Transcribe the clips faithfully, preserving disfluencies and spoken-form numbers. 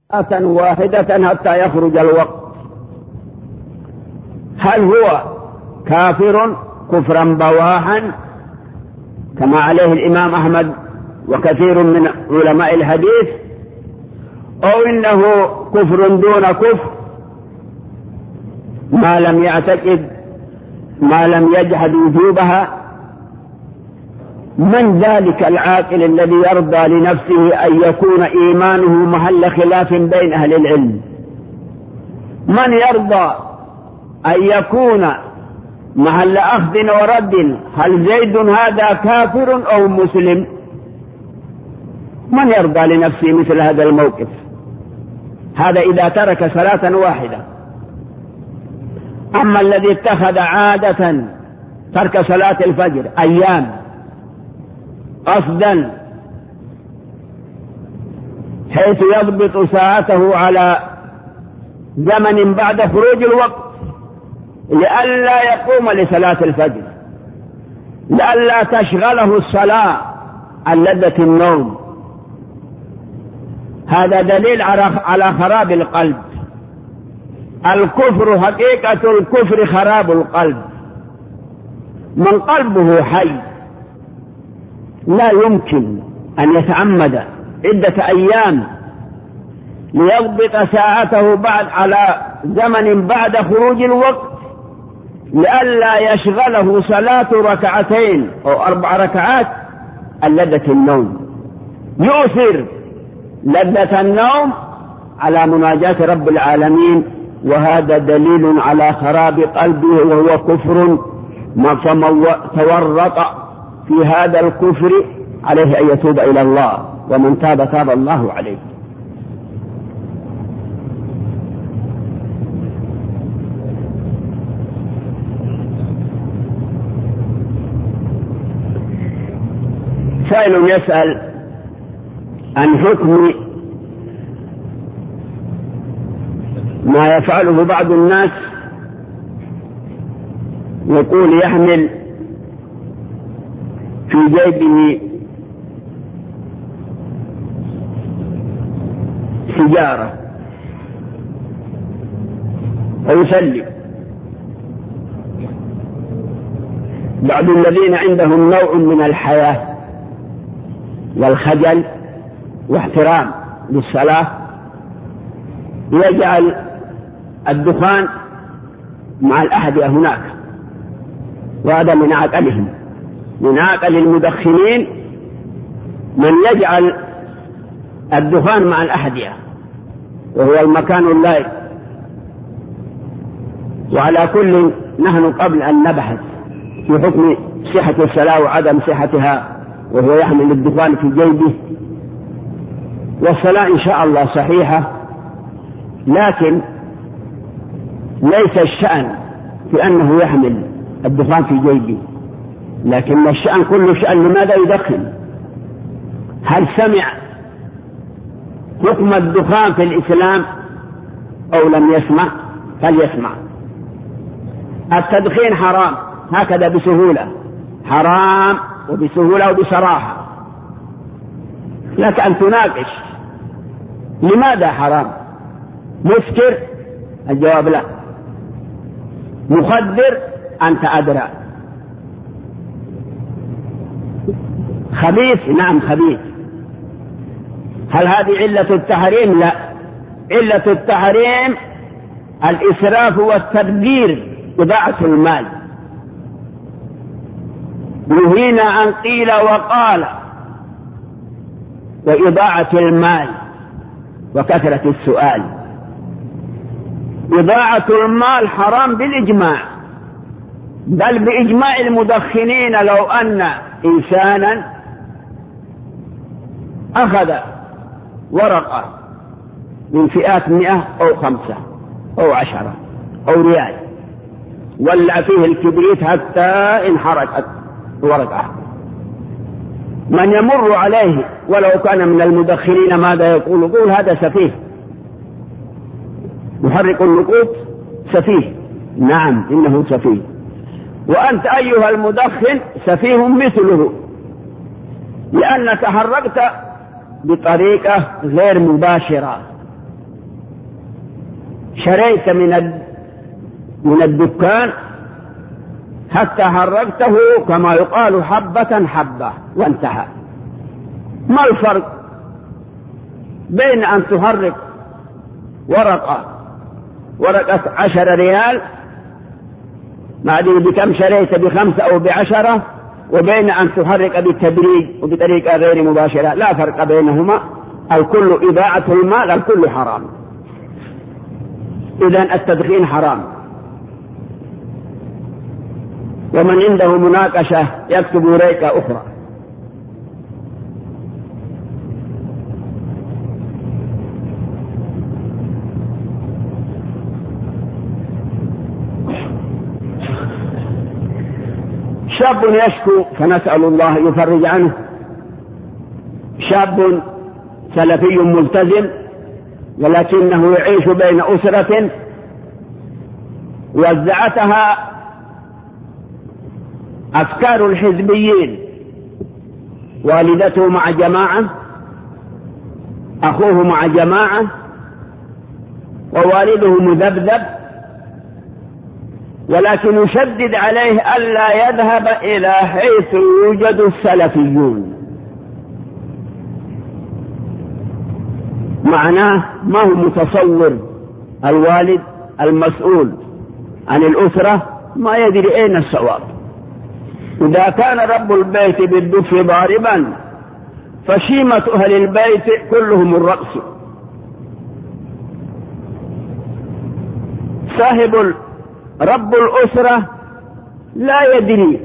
صلاة واحدة حتى يخرج الوقت. هل هو كافر كفرا بواحا كما عليه الإمام أحمد وكثير من علماء الحديث، أو إنه كفر دون كفر ما لم يعتقد ما لم يجحد وجوبها؟ من ذلك العاقل الذي يرضى لنفسه أن يكون إيمانه محل خلاف بين أهل العلم؟ من يرضى أن يكون محل أخذ ورد؟ هل زيد هذا كافر أو مسلم؟ من يرضى لنفسه مثل هذا الموقف؟ هذا إذا ترك صلاة واحدة. أما الذي اتخذ عادة ترك صلاة الفجر أيام قصدا حيث يضبط ساعته على زمن بعد خروج الوقت لئلا يقوم لصلاة الفجر، لئلا تشغله الصلاة عن لذة النوم، هذا دليل على خراب القلب. الكفر حقيقة الكفر خراب القلب. من قلبه حي لا يمكن أن يتعمد عدة أيام ليضبط ساعته بعد على زمن بعد خروج الوقت لئلا يشغله صلاة ركعتين أو أربع ركعات عن لذة النوم، يؤثر لذة النوم على مناجاة رب العالمين، وهذا دليل على خراب قلبه وهو كفر. من تورط في هذا الكفر عليه أن يتوب إلى الله، ومن تاب تاب الله عليه. سائل يسأل عن حكم ما يفعله بعض الناس، يقول يحمل في جيبه سجارة ويسلم. بعض الذين عندهم نوع من الحياة والخجل واحترام للصلاة يجعل الدخان مع الأحذية هناك، وهذا من عقلهم. من عقل المدخنين من يجعل الدخان مع الأحذية وهو المكان اللائق. وعلى كل نحن قبل أن نبحث في حكم صحة الصلاة وعدم صحتها وهو يحمل الدخان في جيبه، والصلاة إن شاء الله صحيحة، لكن ليس الشأن في أنه يحمل الدخان في جيبه، لكن الشأن كل شأن لماذا يدخن؟ هل سمع حكم الدخان في الإسلام أو لم يسمع؟ فليسمع. التدخين حرام هكذا بسهولة، حرام وبسهولة وبصراحة، لك أن تناقش لماذا حرام؟ مسكر؟ الجواب لا. مخدر؟ أنت أدرى. خبيث؟ نعم خبيث. هل هذه علة التحريم؟ لا، علة التحريم الإسراف والتبذير، إضاعة المال. نهينا عن قيل وقال وإضاعة المال وكثرة السؤال. إضاعة المال حرام بالإجماع، بل بإجماع المدخنين. لو أن إنسانا أخذ ورقة من فئات مئة أو خمسة أو عشرة أو ريال ولع فيه الكبريت حتى انحرقت ورقة، من يمر عليه ولو كان من المدخنين ماذا يقول؟ يقول هذا سفيه، محرق النقود سفيه. نعم إنه سفيه، وأنت أيها المدخن سفيه مثله، لأنك حرقت بطريقة غير مباشرة، شريت من من الدكان حتى حركته كما يقال حبة حبة وانتهى. ما الفرق بين أن تحرك ورقة ورقة عشر ريال ما أدري بكم شريت بخمسة أو بعشرة، وبين أن تحرك بالتدريج وبطريقة غير مباشرة، لا فرق بينهما، الكل إضاعة المال، الكل حرام. إذن التدخين حرام. ومن عنده مناقشة يكتب ريكة أخرى. شاب يشكو فنسأل الله يفرج عنه. شاب سلفي ملتزم ولكنه يعيش بين أسرة وزعتها أفكار الحزبيين، والدته مع جماعة، أخوه مع جماعة، ووالده مذبذب، ولكن يشدد عليه ألا يذهب إلى حيث يوجد السلفيون. معناه ما هو متصور الوالد المسؤول عن الأسرة، ما يدري أين الصواب. إذا كان رب البيت بالدف ضاربا فشيمة أهل البيت كلهم الرقص. صاحب رب الأسرة لا يدري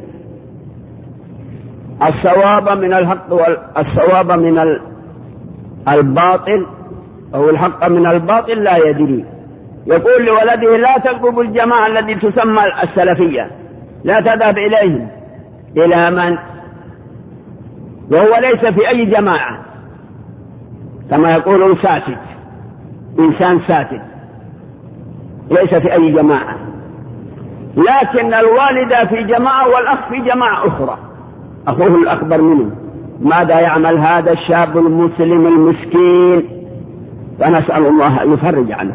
الصواب من الحق والصواب من الباطل أو الحق من الباطل، لا يدري. يقول لولده لا تقرب الجماعة التي تسمى السلفية، لا تذهب إليهم. إلى من؟ وهو ليس في أي جماعة، كما يقولون ساكت، إنسان ساكت ليس في أي جماعة، لكن الوالد في جماعة والأخ في جماعة أخرى، أخوه الأكبر منه. ماذا يعمل هذا الشاب المسلم المسكين؟ فنسأل الله أن يفرج عنه.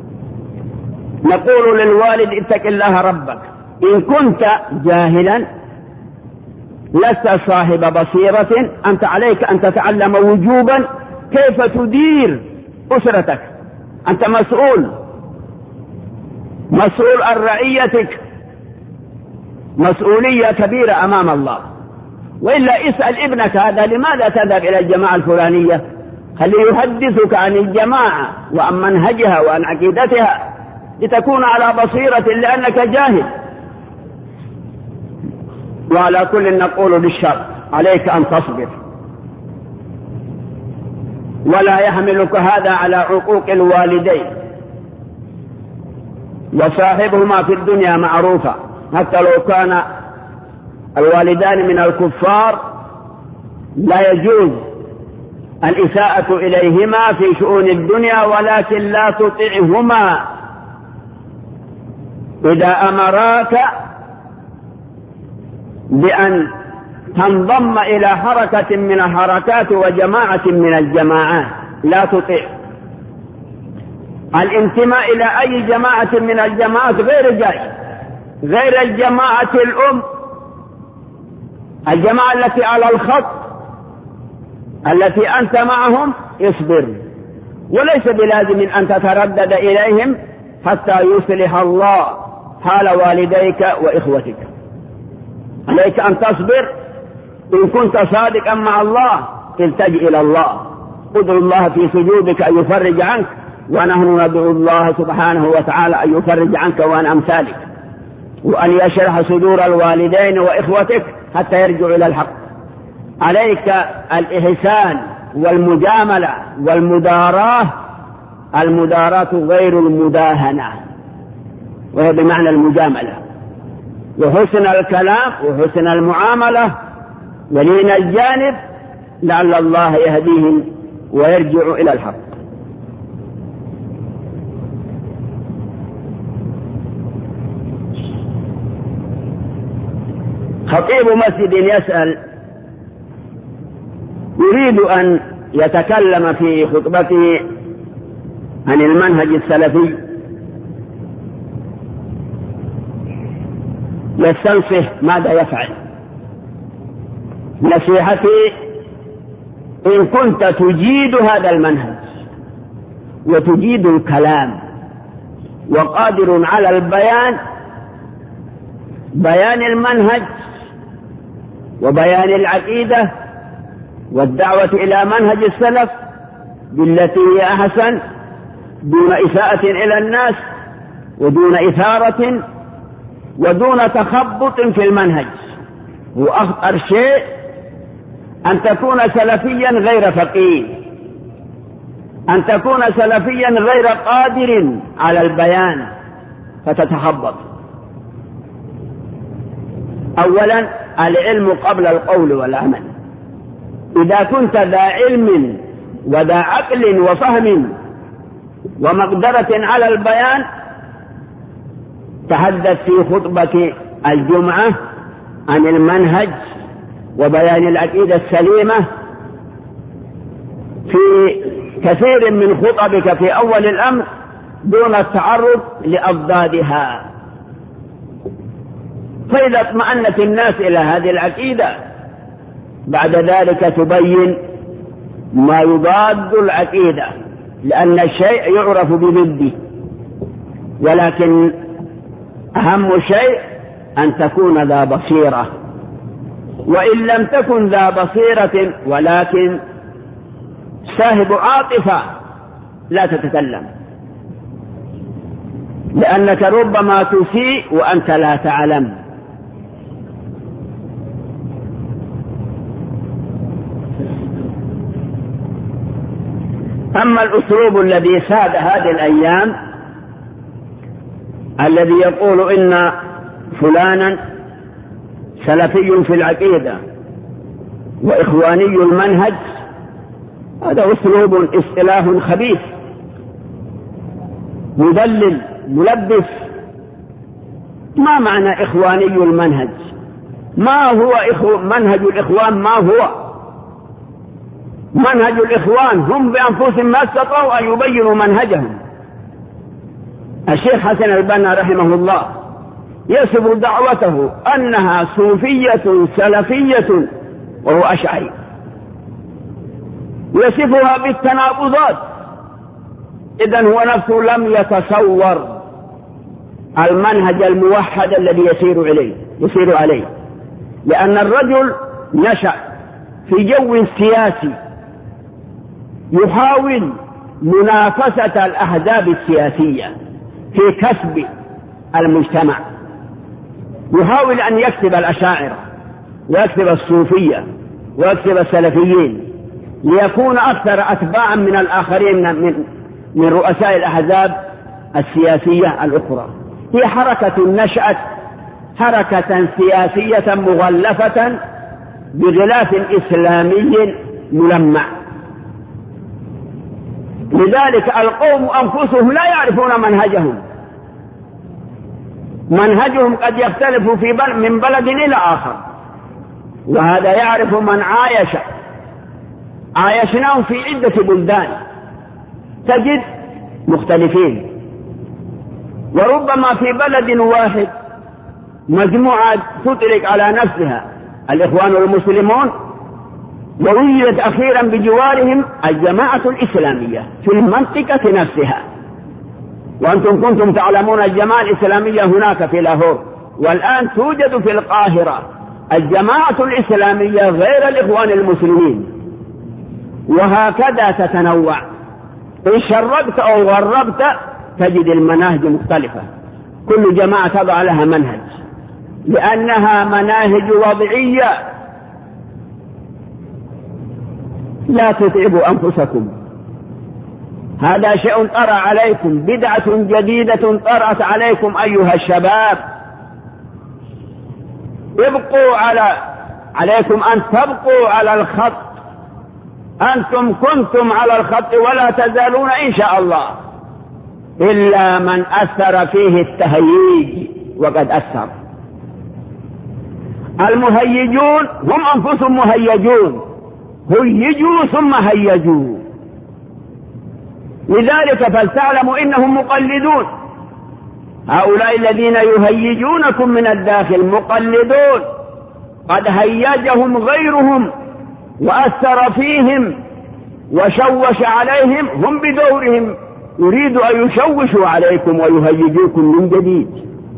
نقول للوالد اتق الله ربك، إن كنت جاهلا لست صاحب بصيرة، أنت عليك أن تتعلم وجوبا كيف تدير أسرتك. أنت مسؤول مسؤول عن رعيتك، مسؤولية كبيرة أمام الله. وإلا اسأل ابنك هذا لماذا تذهب إلى الجماعة الفلانية، خليه يحدثك عن الجماعة وعن منهجها وعن عقيدتها لتكون على بصيرة، لأنك جاهل. وعلى كل نقول للشر عليك أن تصبر، ولا يحملك هذا على عقوق الوالدين، وصاحبهما في الدنيا معروفة، حتى لو كان الوالدان من الكفار لا يجوز الإساءة إليهما في شؤون الدنيا، ولكن لا تطعهما إذا أمراك بأن تنضم إلى حركة من الحركات وجماعة من الجماعات، لا تطع. الانتماء إلى أي جماعة من الجماعات غير جائز، غير الجماعة الأم، الجماعة التي على الخط التي أنت معهم، اصبر، وليس بلازم أن تتردد إليهم حتى يصلح الله حال والديك وإخوتك. عليك أن تصبر. إن كنت صادقا مع الله التجئ إلى الله، ادعو الله في سجودك أن يفرج عنك، ونحن ندعو الله سبحانه وتعالى أن يفرج عنك وعن أمثالك، وأن يشرح صدور الوالدين وإخوتك حتى يرجعوا إلى الحق. عليك الإحسان والمجاملة والمداراة، المداراة غير المداهنة، وهي بمعنى المجاملة، وحسن الكلام وحسن المعاملة ولين الجانب، لعل الله يهديهم ويرجع إلى الحق. خطيب مسجد يسأل، يريد أن يتكلم في خطبته عن المنهج السلفي يستنصح ماذا يفعل. نصيحتي: إن كنت تجيد هذا المنهج وتجيد الكلام وقادر على البيان، بيان المنهج وبيان العقيدة والدعوة إلى منهج السلف بالتي هي أحسن، دون إساءة إلى الناس ودون إثارة ودون تخبط في المنهج. وأخطر شيء أن تكون سلفيا غير فقيه، أن تكون سلفيا غير قادر على البيان فتتخبط. أولا العلم قبل القول والعمل. إذا كنت ذا علم وذا عقل وفهم ومقدرة على البيان، تحدث في خطبة الجمعة عن المنهج وبيان العقيدة السليمة في كثير من خطبك في أول الأمر دون التعرض لأضدادها. فإذا اطمأنت الناس إلى هذه العقيدة بعد ذلك تبين ما يضاد العقيدة، لأن الشيء يعرف بضده. ولكن أهم شيء أن تكون ذا بصيرة، وإن لم تكن ذا بصيرة ولكن صاحب عاطفة لا تتكلم، لأنك ربما تسيء وأنت لا تعلم. أما الأسلوب الذي ساد هذه الأيام الذي يقول إن فلانا سلفي في العقيدة وإخواني المنهج، هذا أسلوب اصطلاح خبيث مدلل ملبس. ما معنى إخواني المنهج؟ ما هو إخو منهج الإخوان؟ ما هو منهج الإخوان؟ هم بأنفسهم ما استطاعوا أن يبينوا منهجهم. الشيخ حسن البنا رحمه الله يصف دعوته أنها صوفية سلفية وهو أشعري، يصفها بالتناقضات. إذن هو نفسه لم يتصور المنهج الموحد الذي يسير عليه يسير عليه لأن الرجل نشأ في جو سياسي يحاول منافسة الأحزاب السياسية في كسب المجتمع، يحاول أن يكسب الأشاعرة ويكسب الصوفية ويكسب السلفيين ليكون أكثر أتباعا من الآخرين من, من رؤساء الأحزاب السياسية الأخرى. هي حركة نشأت حركة سياسية مغلفة بغلاف إسلامي ملمع. لذلك القوم أنفسهم لا يعرفون منهجهم، منهجهم قد يختلف في بل من بلد إلى آخر، وهذا يعرف من عايش. عايشناهم في عدة بلدان تجد مختلفين، وربما في بلد واحد مجموعة تطلق على نفسها الإخوان المسلمون، ووجدت أخيرا بجوارهم الجماعة الإسلامية في المنطقة نفسها. وأنتم كنتم تعلمون الجماعة الإسلامية هناك في لاهور، والآن توجد في القاهرة الجماعة الإسلامية غير الإخوان المسلمين، وهكذا تتنوع. إن شربت أو غربت تجد المناهج مختلفة، كل جماعة تضع لها منهج لأنها مناهج وضعية. لا تتعبوا أنفسكم، هذا شيء طرأ عليكم، بدعة جديدة طرأت عليكم أيها الشباب. ابقوا على عليكم أن تبقوا على الخط، أنتم كنتم على الخط ولا تزالون إن شاء الله، إلا من أثر فيه التهييج وقد أثر. المهيجون هم أنفسهم مهيجون، هيجوا ثم هيجوا. لذلك فلتعلموا إنهم مقلدون، هؤلاء الذين يهيجونكم من الداخل مقلدون، قد هيجهم غيرهم وأثر فيهم وشوش عليهم، هم بدورهم يريد أن يشوشوا عليكم ويهيجوكم من جديد.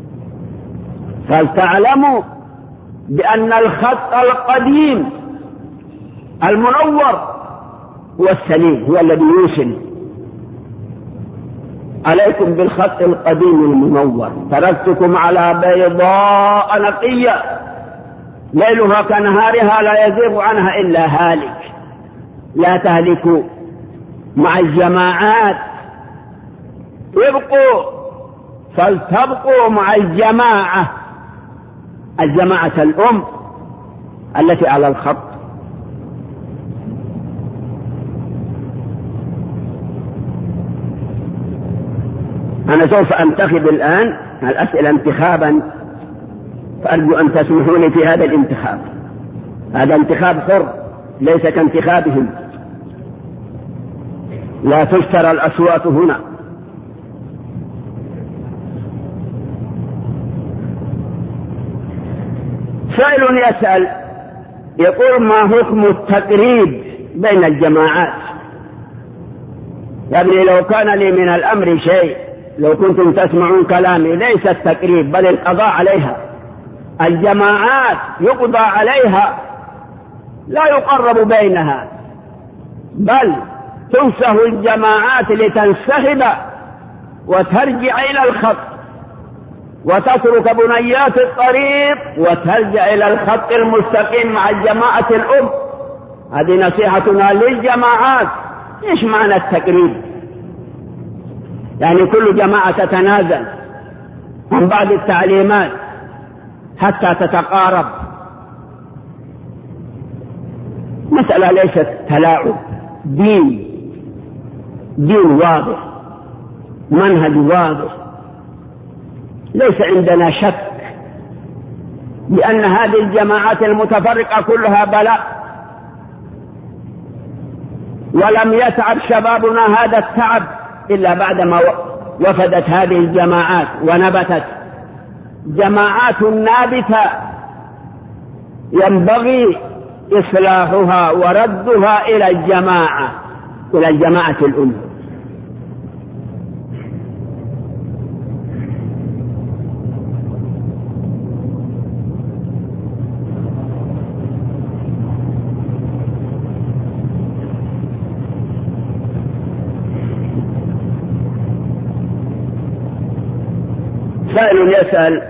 فلتعلموا بأن الخط القديم المنور هو السليم، هو الذي يوصل. عليكم بالخط القديم المنور، تركتكم على بيضاء نقية ليلها كنهارها لا يزيغ عنها إلا هالك. لا تهلكوا مع الجماعات، ابقوا فلتبقوا مع الجماعة، الجماعة الأم التي على الخط. أنا سوف أنتخب الآن الأسئلة انتخابا، فأرجو أن تسمحوا لي في هذا الانتخاب. هذا انتخاب حر ليس كانتخابهم، لا تشترى الأصوات هنا. سائل يسأل يقول: ما حكم التقريب بين الجماعات؟ يا ابني لو كان لي من الأمر شيء، لو كنتم تسمعون كلامي، ليس التقريب بل القضاء عليها. الجماعات يقضى عليها، لا يقرب بينها، بل تنسه الجماعات لتنسحب وترجع إلى الخط وتترك بنيات الطريق وترجع إلى الخط المستقيم مع الجماعة الأم. هذه نصيحتنا للجماعات. إيش معنى التقريب؟ يعني كل جماعة تتنازل عن بعض التعليمات حتى تتقارب. مسألة ليست تلاعب، دين دين واضح، منهج واضح، ليس عندنا شك بأن هذه الجماعات المتفرقة كلها بلاء، ولم يتعب شبابنا هذا التعب إلا بعدما وفدت هذه الجماعات ونبتت جماعات نابتة ينبغي إصلاحها وردها إلى الجماعة إلى الجماعة الأم. سائل يسأل: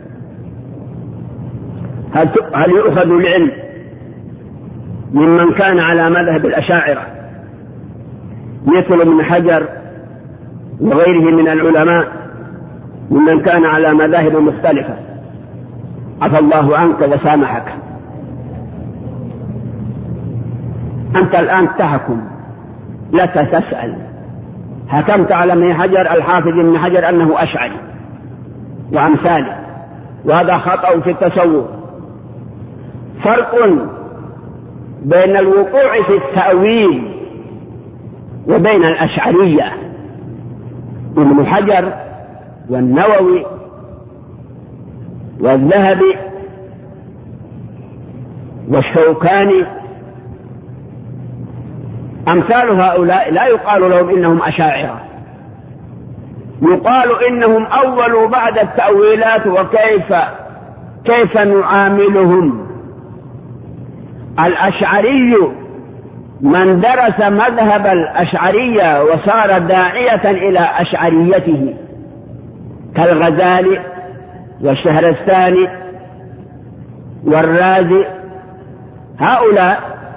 هل يؤخذ العلم ممن كان على مذهب الأشاعرة مثل ابن حجر وغيره من العلماء ممن كان على مذاهب مختلفة؟ عفى الله عنك وسامحك. أنت الآن تحكم، لك تسأل. حكمت على ابن حجر الحافظ ابن حجر أنه أشعري وأمثاله، وهذا خطأ في التصور. فرق بين الوقوع في التأويل وبين الأشعرية. ابن حجر والنووي والذهبي والشوكاني أمثال هؤلاء لا يقال لهم إنهم أشاعرة، يقال إنهم أولوا بعد التأويلات. وكيف كيف نعاملهم؟ الأشعري من درس مذهب الأشعرية وصار داعية إلى أشعريته كالغزالي والشهرستاني والرازي، هؤلاء،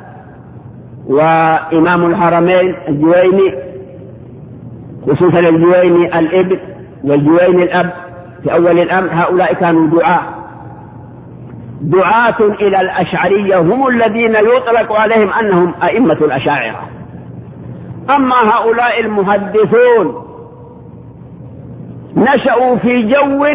وإمام الحرمين الجويني، خصوصا الجويني الابن والجويني الأب في أول الأمر، هؤلاء كانوا دعاة دعاة إلى الأشعرية، هم الذين يطلق عليهم أنهم أئمة الأشاعرة. أما هؤلاء المحدثون نشأوا في جو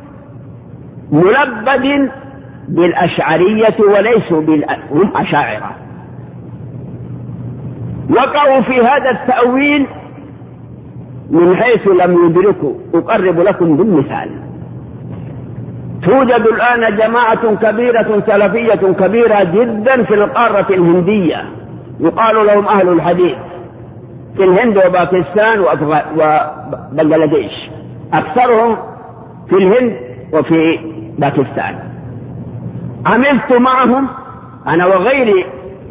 ملبد بالأشعرية وليسوا هم أشاعرة، وقعوا في هذا التأويل من حيث لم يدركوا. أقرب لكم بالمثال. توجد الآن جماعة كبيرة سلفية كبيرة جدا في القارة الهندية، يقال لهم أهل الحديث، في الهند وباكستان وبنغلاديش، أكثرهم في الهند وفي باكستان. عملت معهم أنا وغيري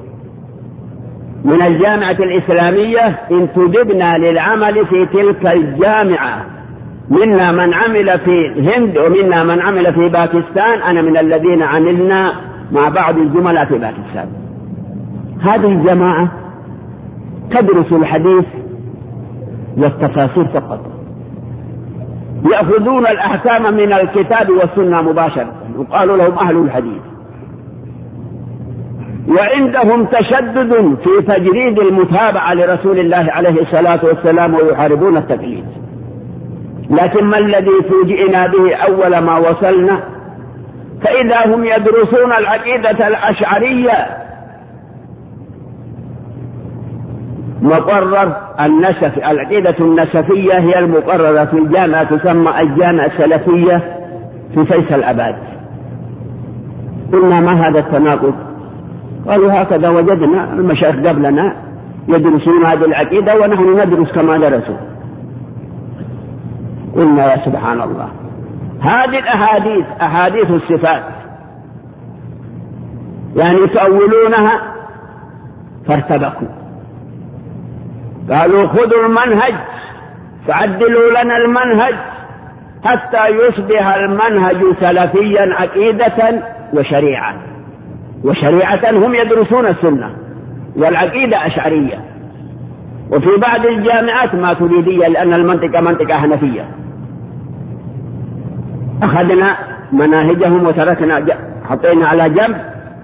من الجامعة الإسلامية، انتدبنا للعمل في تلك الجامعة، منا من عمل في الهند ومنا من عمل في باكستان. أنا من الذين عملنا مع بعض الزملاء في باكستان. هذه الجماعة تدرس الحديث والتفاسير فقط، يأخذون الأحكام من الكتاب والسنة مباشرة، يقال لهم أهل الحديث. وعندهم تشدد في تجريد المتابعة لرسول الله عليه الصلاة والسلام، ويحاربون التقليد. لكن ما الذي فوجئنا به أول ما وصلنا؟ فإذا هم يدرسون العقيدة الأشعرية، مقرر النسف، العقيدة النسفية هي المقررة في الجامعة، تسمى الجامعة السلفية في فيصل أباد. قلنا ما هذا التناقض؟ قالوا هكذا وجدنا المشايخ قبلنا يدرسون هذه العقيدة ونحن ندرس كما درسوا. قلنا يا سبحان الله، هذه الأحاديث أحاديث الصفات يعني تؤولونها فارتبكوا. قالوا خذوا المنهج فعدلوا لنا المنهج حتى يصبح المنهج سلفيا عقيدة وشريعة. وشريعة هم يدرسون السنة، والعقيدة أشعرية، وفي بعض الجامعات ماتريدية، لأن المنطقة منطقة حنفية. أخذنا مناهجهم وتركنا، حطينا على جنب.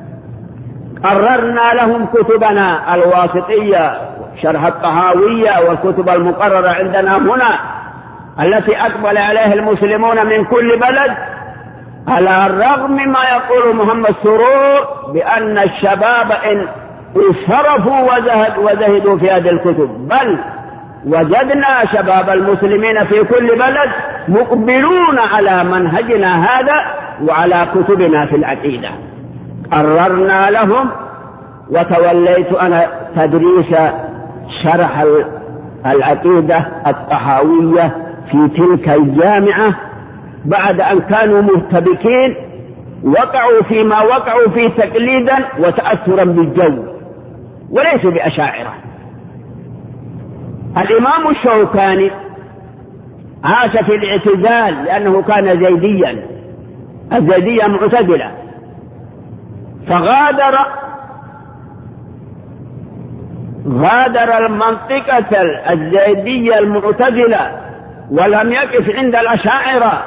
قررنا لهم كتبنا الواسطية، شرح الطهاوية، والكتب المقررة عندنا هنا التي أقبل عليها المسلمون من كل بلد، على الرغم ما يقول محمد سرور بأن الشباب إن انصرفوا وزهد وزهدوا في هذه الكتب، بل وجدنا شباب المسلمين في كل بلد مقبلون على منهجنا هذا وعلى كتبنا في العقيدة. قررنا لهم، وتوليت أنا تدريس شرح العقيدة الطحاوية في تلك الجامعة، بعد أن كانوا مرتبكين وقعوا فيما وقعوا فيه تقليدا وتأثرا بالجو، وليسوا بأشاعرة. الإمام الشوكاني عاش في الاعتزال لأنه كان زيديا، الزيدية معتزلة، فغادر غادر المنطقة الزيدية المعتزلة ولم يقف عند الأشاعرة.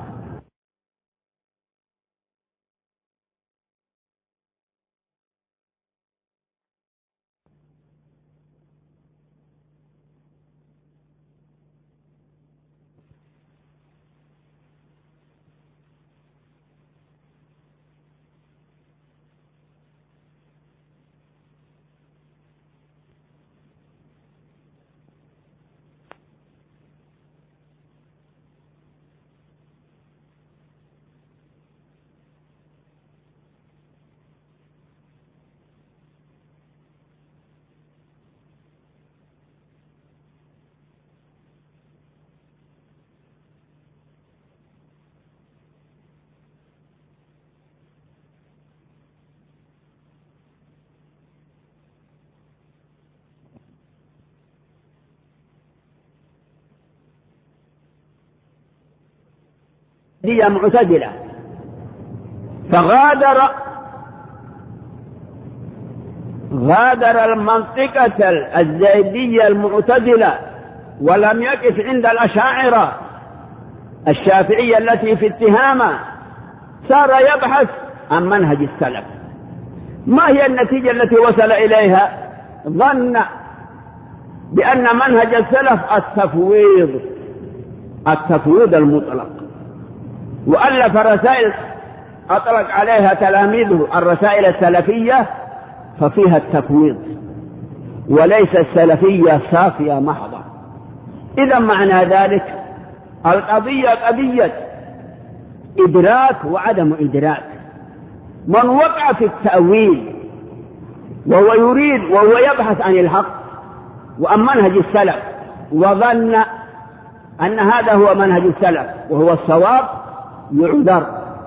هي معتدلة، فغادر غادر المنطقة الزيدية المعتدلة ولم يقف عند الأشاعرة الشافعية التي في اتهامه، صار يبحث عن منهج السلف. ما هي النتيجة التي وصل إليها؟ ظن بأن منهج السلف التفويض التفويض المطلق، وألف رسائل أطلق عليها تلاميذه الرسائل السلفية، ففيها التفويض وليس السلفية صافية محضة. إذا معنى ذلك القضية قضية إدراك وعدم إدراك. من وقع في التأويل وهو يريد وهو يبحث عن الحق وعن منهج السلف وظن أن هذا هو منهج السلف وهو الصواب يعذر.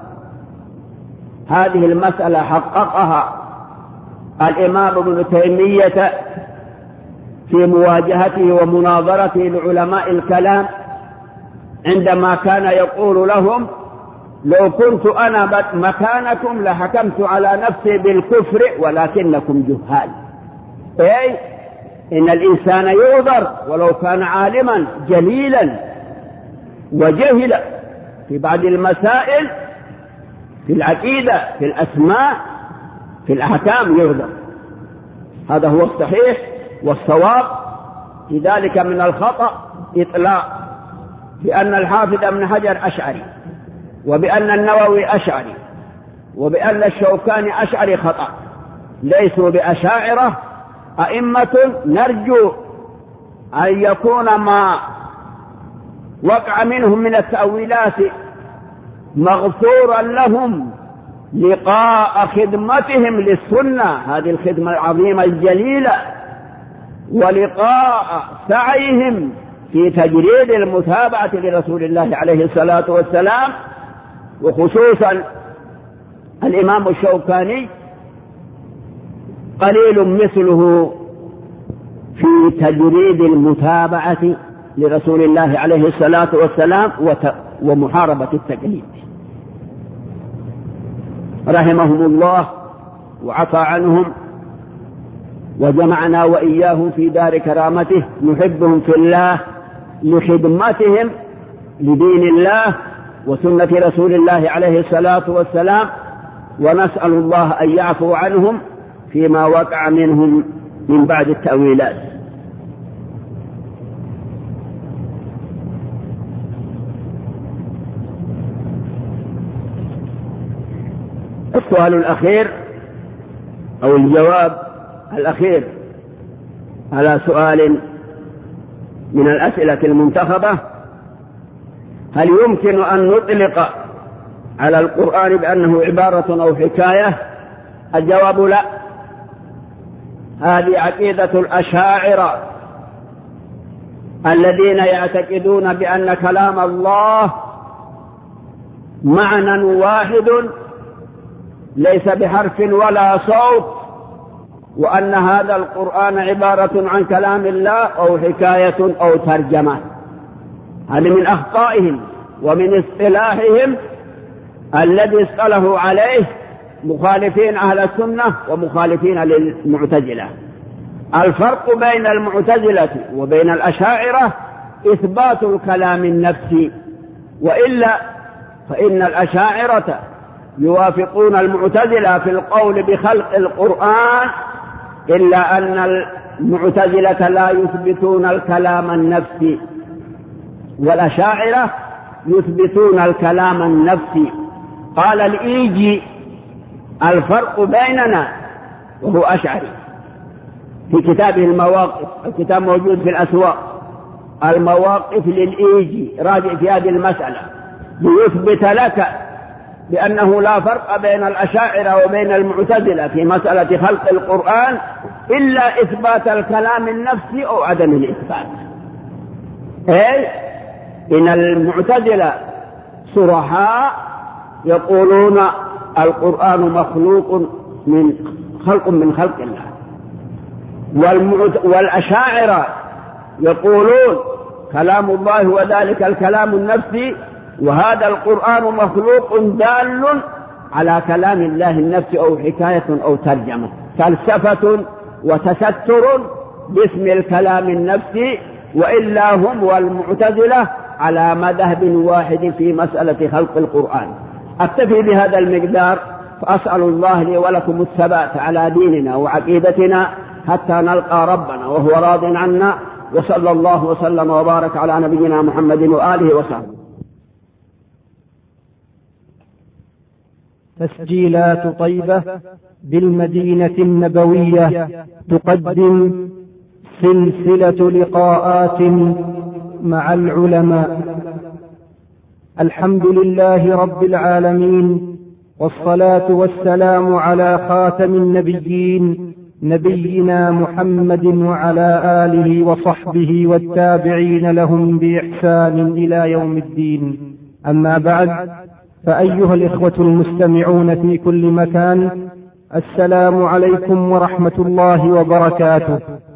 هذه المسألة حققها الإمام ابن تيمية في مواجهته ومناظرته لعلماء الكلام عندما كان يقول لهم: لو كنت أنا مكانكم لحكمت على نفسي بالكفر ولكنكم جهال. أي إن الإنسان يعذر ولو كان عالما جليلا وجهلا في بعض المسائل في العقيدة في الأسماء في الأحكام يعذر. هذا هو الصحيح والصواب. في ذلك من الخطأ إطلاق بأن الحافظ ابن حجر أشعري وبأن النووي أشعري وبأن الشوكاني أشعري خطأ. ليسوا بأشاعرة، أئمة نرجو أن يكون ما وقع منهم من التأويلات مغفورا لهم لقاء خدمتهم للسنة، هذه الخدمة العظيمة الجليلة، ولقاء سعيهم في تجريد المتابعة لرسول الله عليه الصلاة والسلام. وخصوصا الإمام الشوكاني قليل مثله في تجريد المتابعة لرسول الله عليه الصلاة والسلام ومحاربة التقليد. رحمهم الله وعفى عنهم وجمعنا وإياهم في دار كرامته، نحبهم في الله لخدمتهم لدين الله وسنة رسول الله عليه الصلاة والسلام، ونسأل الله أن يعفو عنهم فيما وقع منهم من بعد التأويلات. السؤال الأخير أو الجواب الأخير على سؤال من الأسئلة المنتخبة: هل يمكن أن نطلق على القرآن بأنه عبارة أو حكاية؟ الجواب لا. هذه عقيدة الأشاعرة الذين يعتقدون بأن كلام الله معنى واحد ليس بحرف ولا صوت، وأن هذا القرآن عبارة عن كلام الله أو حكاية أو ترجمة. هذا من أخطائهم ومن اصطلاحهم الذي اصطلحوا عليه مخالفين أهل السنة ومخالفين للمعتزلة. الفرق بين المعتزلة وبين الأشاعرة إثبات الكلام النفسي، وإلا فإن الأشاعرة يوافقون المعتزلة في القول بخلق القرآن، إلا أن المعتزلة لا يثبتون الكلام النفسي، والأشاعرة يثبتون الكلام النفسي. قال الإيجي: الفرق بيننا، وهو أشعري، في كتابه المواقف، الكتاب موجود في الأسواق، المواقف للإيجي، راجع في هذه المسألة ليثبت لك بأنه لا فرق بين الأشاعرة وبين المعتزلة في مسألة خلق القرآن إلا إثبات الكلام النفسي أو عدم الإثبات. أي إن المعتزلة صرحاء يقولون القرآن مخلوق من خلق من خلق الله، والأشاعرة يقولون كلام الله وذلك الكلام النفسي، وهذا القرآن مخلوق دال على كلام الله النفسي أو حكاية أو ترجمة، فلسفة وتستر باسم الكلام النفسي. وإلا هم والمعتزلة على مذهب واحد في مسألة خلق القرآن. أكتفي بهذا المقدار، فأسأل الله لي ولكم الثبات على ديننا وعقيدتنا حتى نلقى ربنا وهو راض عنا، وصلى الله وسلم وبارك على نبينا محمد وآله وصحبه. تسجيلات طيبة بالمدينة النبوية تقدم سلسلة لقاءات مع العلماء. الحمد لله رب العالمين، والصلاة والسلام على خاتم النبيين نبينا محمد وعلى آله وصحبه والتابعين لهم بإحسان إلى يوم الدين. أما بعد، فأيها الإخوة المستمعون في كل مكان، السلام عليكم ورحمة الله وبركاته.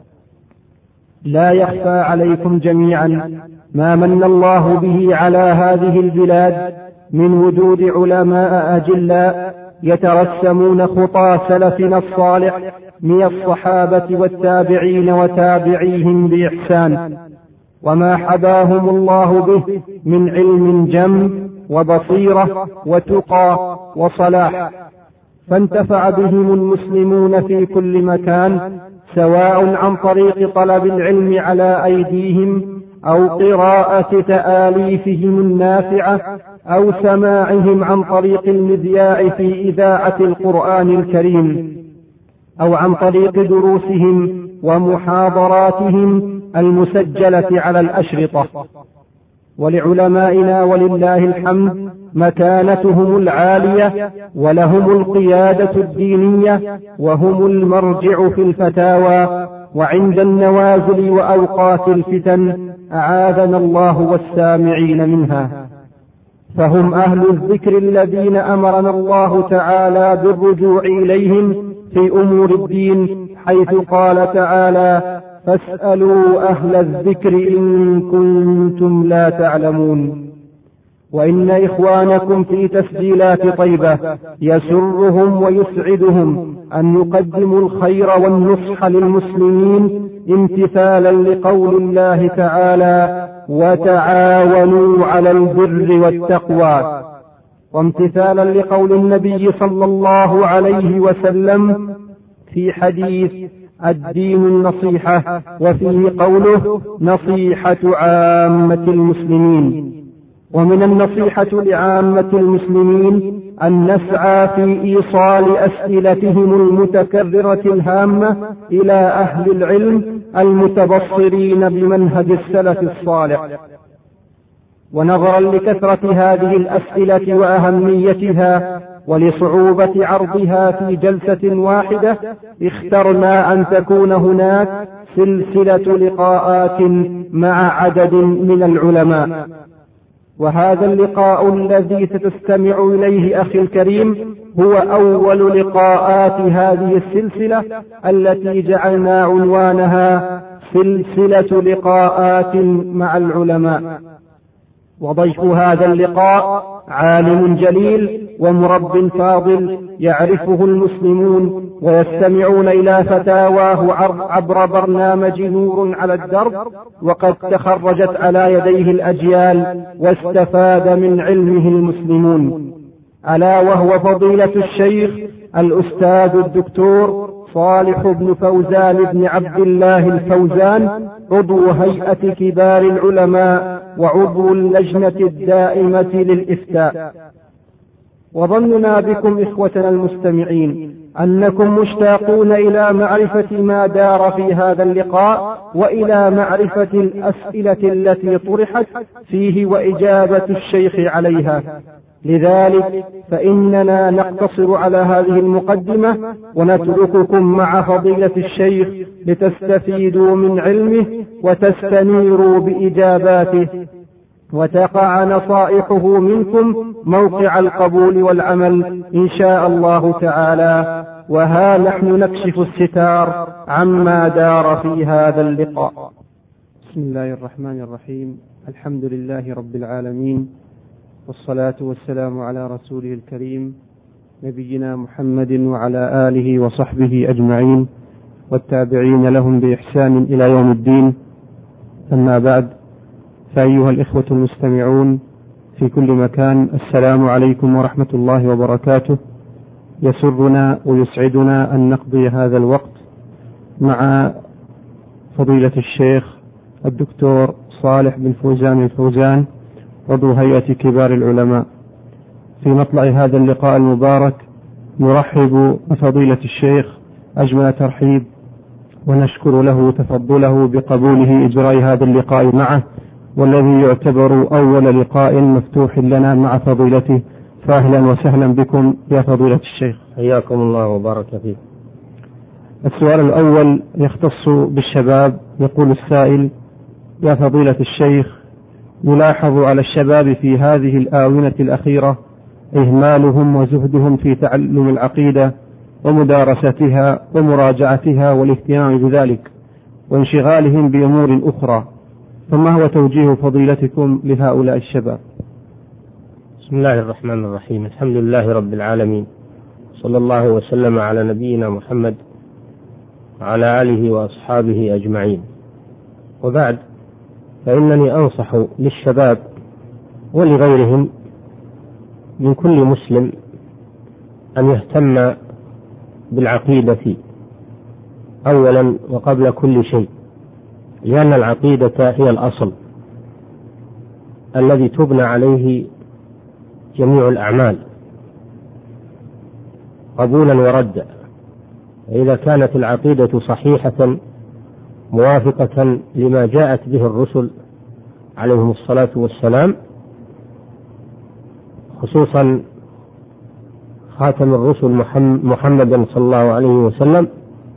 لا يخفى عليكم جميعا ما من الله به على هذه البلاد من وجود علماء أجلاء يترسمون خطى سلفنا الصالح من الصحابة والتابعين وتابعيهم بإحسان، وما حباهم الله به من علم جم وبصيرة وتقى وصلاح، فانتفع بهم المسلمون في كل مكان، سواء عن طريق طلب العلم على أيديهم أو قراءة تآليفهم النافعة أو سماعهم عن طريق المذياع في إذاعة القرآن الكريم، أو عن طريق دروسهم ومحاضراتهم المسجلة على الأشرطة. ولعلمائنا ولله الحمد مكانتهم العالية، ولهم القيادة الدينية، وهم المرجع في الفتاوى وعند النوازل وأوقات الفتن، أعاذنا الله والسامعين منها. فهم أهل الذكر الذين أمرنا الله تعالى بالرجوع إليهم في أمور الدين، حيث قال تعالى: فاسألوا أهل الذكر إن كنتم لا تعلمون. وإن إخوانكم في تسجيلات طيبة يسرهم ويسعدهم أن يقدموا الخير والنصح للمسلمين امتثالا لقول الله تعالى: وتعاونوا على البر والتقوى، وامتثالا لقول النبي صلى الله عليه وسلم في حديث الدين النصيحة، وفيه قوله: نصيحة عامة المسلمين. ومن النصيحة لعامة المسلمين أن نسعى في إيصال أسئلتهم المتكررة الهامة إلى أهل العلم المتبصرين بمنهج السلف الصالح. ونظرا لكثرة هذه الأسئلة وأهميتها ولصعوبة عرضها في جلسة واحدة، اخترنا أن تكون هناك سلسلة لقاءات مع عدد من العلماء. وهذا اللقاء الذي ستستمع إليه أخي الكريم هو أول لقاءات هذه السلسلة التي جعلنا عنوانها سلسلة لقاءات مع العلماء. وضيف هذا اللقاء عالم جليل ومرب فاضل يعرفه المسلمون ويستمعون إلى فتاواه عبر برنامج نور على الدرب، وقد تخرجت على يديه الأجيال واستفاد من علمه المسلمون، ألا وهو فضيلة الشيخ الأستاذ الدكتور صالح بن فوزان بن عبد الله الفوزان، عضو هيئة كبار العلماء وعضو اللجنة الدائمة للإفتاء. وظننا بكم إخوتنا المستمعين أنكم مشتاقون إلى معرفة ما دار في هذا اللقاء، وإلى معرفة الأسئلة التي طرحت فيه وإجابة الشيخ عليها. لذلك فإننا نقتصر على هذه المقدمة ونترككم مع فضيلة الشيخ لتستفيدوا من علمه وتستنيروا بإجاباته، وتقع نصائحه منكم موقع القبول والعمل إن شاء الله تعالى. وها نحن نكشف الستار عما دار في هذا اللقاء. بسم الله الرحمن الرحيم. الحمد لله رب العالمين، والصلاة والسلام على رسوله الكريم نبينا محمد وعلى آله وصحبه أجمعين والتابعين لهم بإحسان إلى يوم الدين. أما بعد، فأيها الإخوة المستمعون في كل مكان، السلام عليكم ورحمة الله وبركاته. يسرنا ويسعدنا أن نقضي هذا الوقت مع فضيلة الشيخ الدكتور صالح بن فوزان الفوزان، عضو هيئة كبار العلماء. في مطلع هذا اللقاء المبارك نرحب بفضيلة الشيخ أجمل ترحيب، ونشكر له تفضله بقبوله إجراء هذا اللقاء معه، والذي يعتبر أول لقاء مفتوح لنا مع فضيلته، فأهلا وسهلا بكم يا فضيلة الشيخ. حياكم الله وبارك فيك. السؤال الأول يختص بالشباب. يقول السائل: يا فضيلة الشيخ، يلاحظ على الشباب في هذه الآونة الأخيرة إهمالهم وزهدهم في تعلم العقيدة ومدارستها ومراجعتها والاهتمام بذلك، وانشغالهم بأمور أخرى، فما هو توجيه فضيلتكم لهؤلاء الشباب؟ بسم الله الرحمن الرحيم. الحمد لله رب العالمين، صلى الله وسلم على نبينا محمد وعلى آله وأصحابه أجمعين، وبعد، فإنني أنصح للشباب ولغيرهم من كل مسلم أن يهتم بالعقيدة أولا وقبل كل شيء، لأن العقيدة هي الأصل الذي تبنى عليه جميع الأعمال قبولا وردا. إذا كانت العقيدة صحيحة موافقة لما جاءت به الرسل عليهم الصلاة والسلام، خصوصا خاتم الرسل محمد صلى الله عليه وسلم،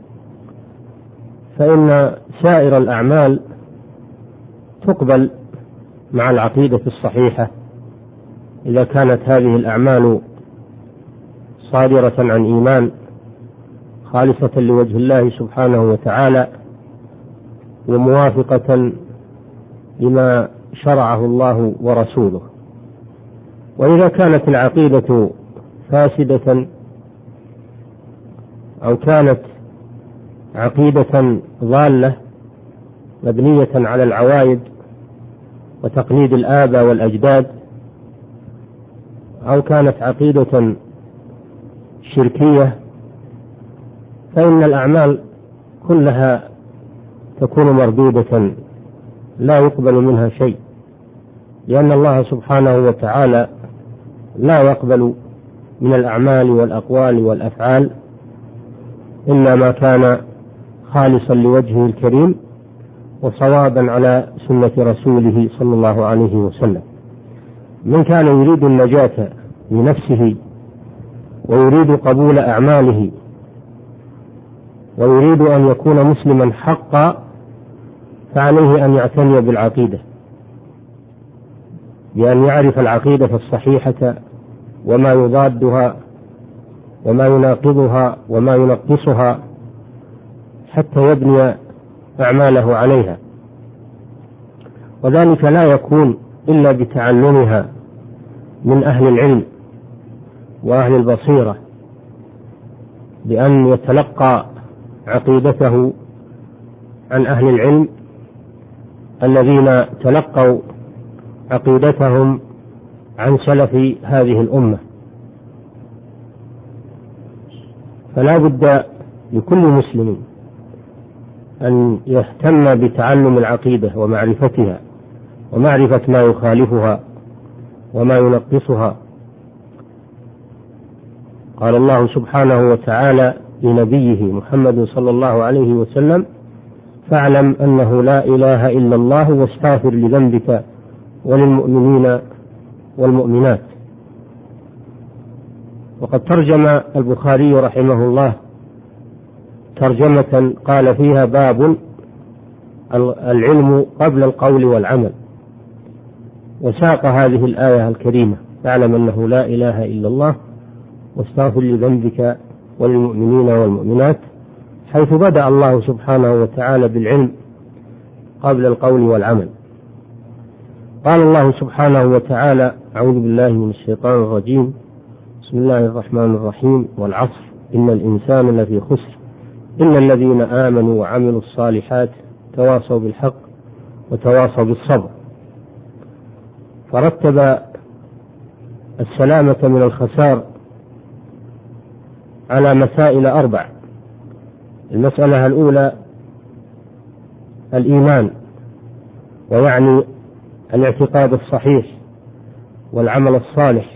فإن سائر الأعمال تقبل مع العقيدة الصحيحة إذا كانت هذه الأعمال صادرة عن إيمان خالصة لوجه الله سبحانه وتعالى وموافقة لما شرعه الله ورسوله. وإذا كانت العقيدة فاسدة أو كانت عقيدة ضالة مبنية على العوايد وتقليد الآباء والأجداد، أو كانت عقيدة شركية، فإن الأعمال كلها تكون مردودة لا يقبل منها شيء، لأن الله سبحانه وتعالى لا يقبل من الأعمال والأقوال والأفعال إلا ما كان خالصا لوجهه الكريم وصوابا على سنة رسوله صلى الله عليه وسلم. من كان يريد النجاة لنفسه ويريد قبول أعماله ويريد أن يكون مسلما حقا، فعليه أن يعتني بالعقيدة، بأن يعرف العقيدة الصحيحة وما يضادها وما يناقضها وما ينقصها حتى يبني أعماله عليها، وذلك لا يكون إلا بتعلمها من أهل العلم وأهل البصيرة، بأن يتلقى عقيدته عن أهل العلم الذين تلقوا عقيدتهم عن سلف هذه الأمة. فلا بد لكل مسلم أن يهتم بتعلم العقيدة ومعرفتها ومعرفة ما يخالفها وما ينقصها. قال الله سبحانه وتعالى لنبيه محمد صلى الله عليه وسلم: فاعلم أنه لا إله إلا الله واستغفر لذنبك وللمؤمنين والمؤمنات. وقد ترجم البخاري رحمه الله ترجمة قال فيها: باب العلم قبل القول والعمل، وساق هذه الآية الكريمة: فاعلم أنه لا إله إلا الله واستغفر لذنبك وللمؤمنين والمؤمنات، حيث بدأ الله سبحانه وتعالى بالعلم قبل القول والعمل. قال الله سبحانه وتعالى: أعوذ بالله من الشيطان الرجيم، بسم الله الرحمن الرحيم، والعصر إن الإنسان لفي خسر إلا الذين آمنوا وعملوا الصالحات تواصوا بالحق وتواصوا بالصبر. فرتب السلامة من الخسار على مسائل أربع. المسألة الأولى الإيمان، ويعني الاعتقاد الصحيح والعمل الصالح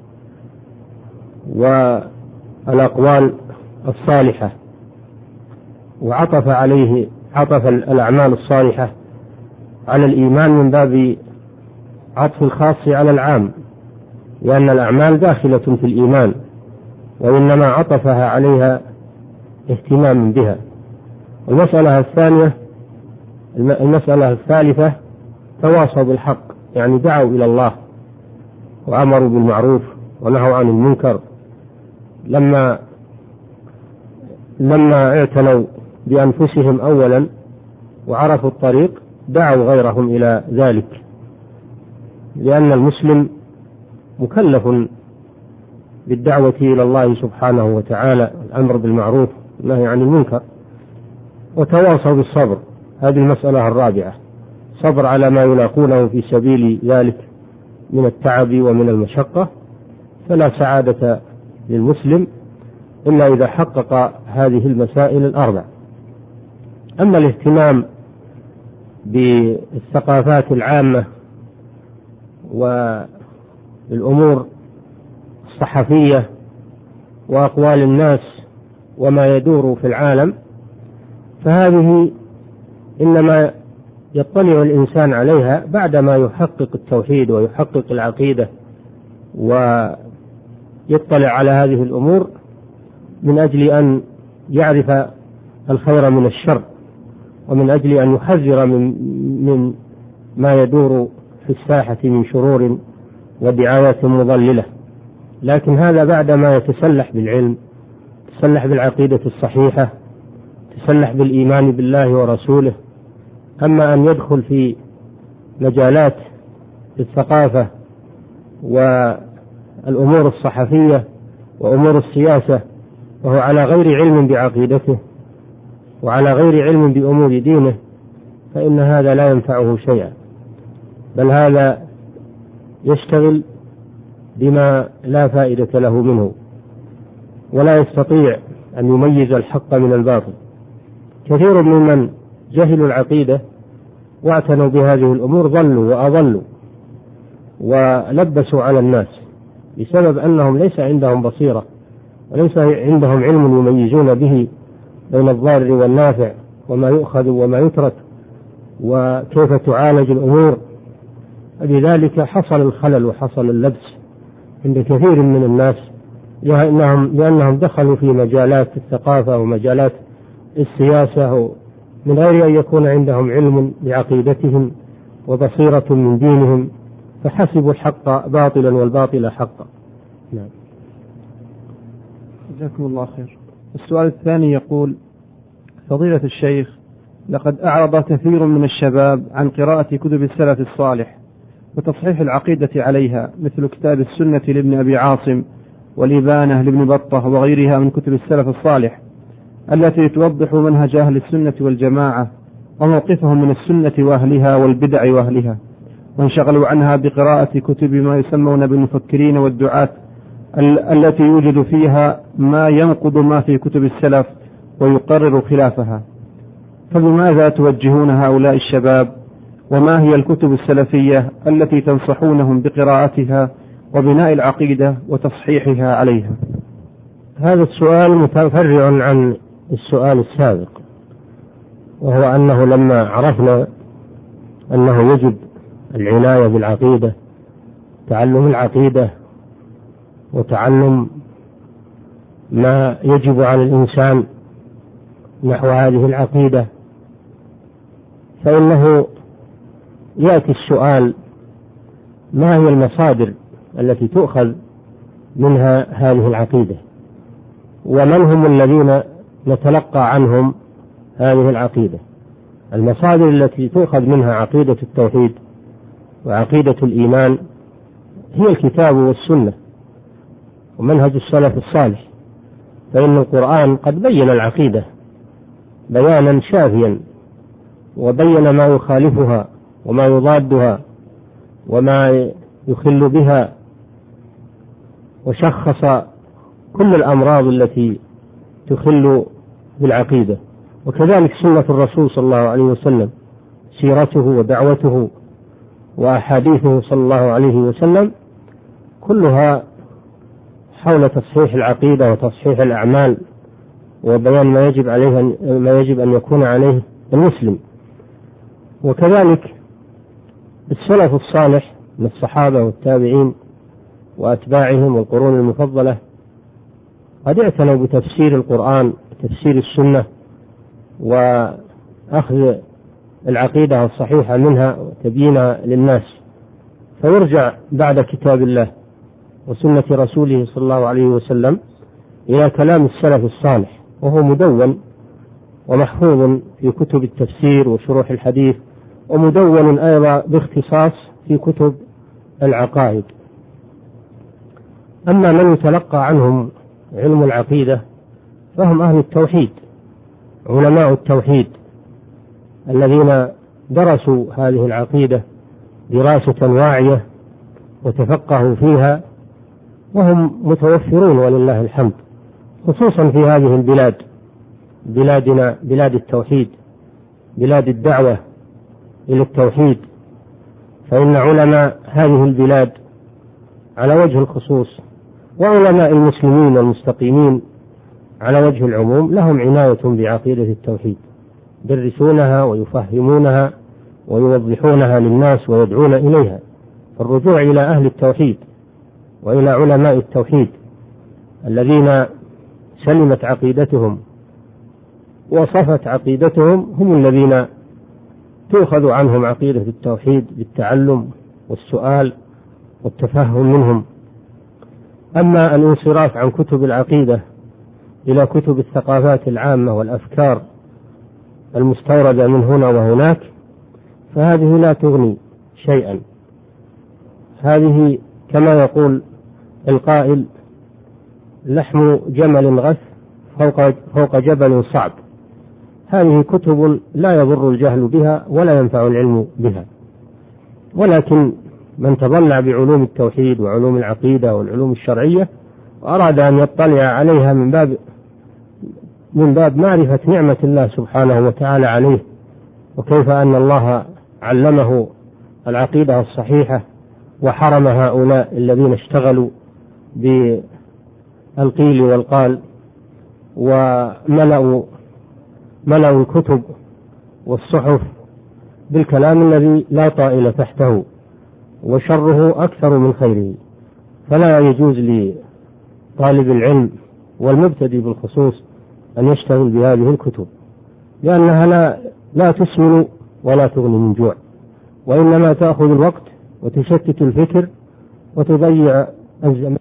والأقوال الصالحة، وعطف عليه عطف الأعمال الصالحة على الإيمان من باب عطف الخاص على العام، لأن الأعمال داخلة في الإيمان، وإنما عطفها عليها اهتمام بها. المسألة الثانية المسألة الثالثة تواصوا بالحق، يعني دعوا إلى الله وأمروا بالمعروف ونهوا عن المنكر. لما لما اعتنوا بأنفسهم أولا وعرفوا الطريق دعوا غيرهم إلى ذلك، لأن المسلم مكلف بالدعوة إلى الله سبحانه وتعالى، الأمر بالمعروف والنهي عن المنكر. وتواصوا بالصبر، هذه المسألة الرابعة، صبر على ما يلاقونه في سبيل ذلك من التعب ومن المشقة. فلا سعادة للمسلم إلا إذا حقق هذه المسائل الأربع. أما الاهتمام بالثقافات العامة والأمور الصحفية وأقوال الناس وما يدور في العالم، فهذه إنما يطلع الإنسان عليها بعدما يحقق التوحيد ويحقق العقيدة ويطلع على هذه الأمور من أجل أن يعرف الخير من الشر، ومن أجل أن يحذر من, من ما يدور في الساحة من شرور ودعايات مضللة. لكن هذا بعدما يتسلح بالعلم، يتسلح بالعقيدة الصحيحة، يتسلح بالإيمان بالله ورسوله. أما أن يدخل في مجالات الثقافة والأمور الصحفية وأمور السياسة وهو على غير علم بعقيدته وعلى غير علم بأمور دينه، فإن هذا لا ينفعه شيئا، بل هذا يشتغل بما لا فائدة له منه، ولا يستطيع أن يميز الحق من الباطل. كثير ممن جهلوا العقيدة واعتنوا بهذه الأمور ضلوا وأضلوا ولبسوا على الناس، بسبب أنهم ليس عندهم بصيرة وليس عندهم علم يميزون به بين الضار والنافع، وما يؤخذ وما يترك، وكيف تعالج الأمور. لذلك حصل الخلل وحصل اللبس عند كثير من الناس، لأنهم, لأنهم دخلوا في مجالات الثقافة ومجالات السياسة من غير أن يكون عندهم علم بعقيدتهم وبصيرة من دينهم، فحسبوا الحق باطلا والباطل حقا. نعم. جزاكم الله خير. السؤال الثاني يقول: فضيلة الشيخ، لقد أعرض كثير من الشباب عن قراءة كتب السلف الصالح وتصحيح العقيدة عليها، مثل كتاب السنة لابن أبي عاصم والإبانة لابن بطة وغيرها من كتب السلف الصالح التي توضح منهج أهل السنة والجماعة وموقفهم من السنة وأهلها والبدع وأهلها، وانشغلوا عنها بقراءة كتب ما يسمون بالمفكرين والدعاة ال- التي يوجد فيها ما ينقض ما في كتب السلف ويقرر خلافها. فبماذا توجهون هؤلاء الشباب؟ وما هي الكتب السلفية التي تنصحونهم بقراءتها وبناء العقيدة وتصحيحها عليها؟ هذا السؤال متفرع عن السؤال السابق، وهو أنه لما عرفنا أنه يجب العناية بالعقيدة، تعلم العقيدة وتعلم ما يجب على الإنسان نحو هذه العقيدة، فإنه يأتي السؤال: ما هي المصادر التي تؤخذ منها هذه العقيدة؟ ومن هم الذين نتلقى عنهم هذه العقيدة؟ المصادر التي تؤخذ منها عقيدة التوحيد وعقيدة الإيمان هي الكتاب والسنة ومنهج السلف الصالح، فإن القرآن قد بين العقيدة بيانا شافيا، وبين ما يخالفها وما يضادها وما يخل بها، وشخص كل الأمراض التي تخل بالعقيدة. وكذلك سنة الرسول صلى الله عليه وسلم، سيرته ودعوته وأحاديثه صلى الله عليه وسلم كلها حول تصحيح العقيدة وتصحيح الأعمال وبيان ما يجب عليه ما يجب أن يكون عليه المسلم. وكذلك السلف الصالح من الصحابة والتابعين وأتباعهم والقرون المفضلة قد اعتنوا بتفسير القرآن وتفسير السنة وأخذ العقيدة الصحيحة منها وتبيينها للناس، فيرجع بعد كتاب الله وسنة رسوله صلى الله عليه وسلم إلى كلام السلف الصالح، وهو مدون ومحفوظ في كتب التفسير وشروح الحديث، ومدون أيضا باختصاص في كتب العقائد. أما من يتلقى عنهم علم العقيدة فهم أهل التوحيد، علماء التوحيد الذين درسوا هذه العقيدة دراسة واعية وتفقهوا فيها، وهم متوفرون ولله الحمد، خصوصا في هذه البلاد، بلادنا بلاد التوحيد، بلاد الدعوة إلى التوحيد، فإن علماء هذه البلاد على وجه الخصوص وعلماء المسلمين المستقيمين على وجه العموم لهم عناية بعقيدة التوحيد، يدرسونها ويفهمونها ويوضحونها للناس ويدعون إليها. فالرجوع إلى أهل التوحيد وإلى علماء التوحيد الذين سلمت عقيدتهم وصفت عقيدتهم هم الذين تؤخذ عنهم عقيدة التوحيد بالتعلم والسؤال والتفهم منهم. أما الانصراف عن كتب العقيدة إلى كتب الثقافات العامة والأفكار المستوردة من هنا وهناك فهذه لا تغني شيئا، هذه كما يقول القائل لحم جمل غث فوق, فوق جبل صعب. هذه كتب لا يضر الجهل بها ولا ينفع العلم بها، ولكن من تضلع بعلوم التوحيد وعلوم العقيدة والعلوم الشرعية وأراد أن يطلع عليها من باب من باب معرفة نعمة الله سبحانه وتعالى عليه، وكيف أن الله علمه العقيدة الصحيحة وحرم هؤلاء الذين اشتغلوا بالقيل والقال وملأوا ملأوا الكتب والصحف بالكلام الذي لا طائل تحته وشره أكثر من خيره. فلا يجوز لطالب العلم والمبتدئ بالخصوص أن يشتغل بهذه الكتب، لأنها لا, لا تسمن ولا تغني من جوع، وإنما تأخذ الوقت وتشتت الفكر وتضيع الزمان.